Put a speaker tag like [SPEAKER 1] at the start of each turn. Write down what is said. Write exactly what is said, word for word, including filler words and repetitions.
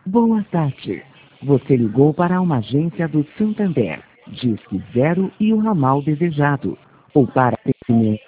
[SPEAKER 1] Boa tarde. Você ligou para uma agência do Santander. Disque zero e o ramal desejado. Ou para atendimento.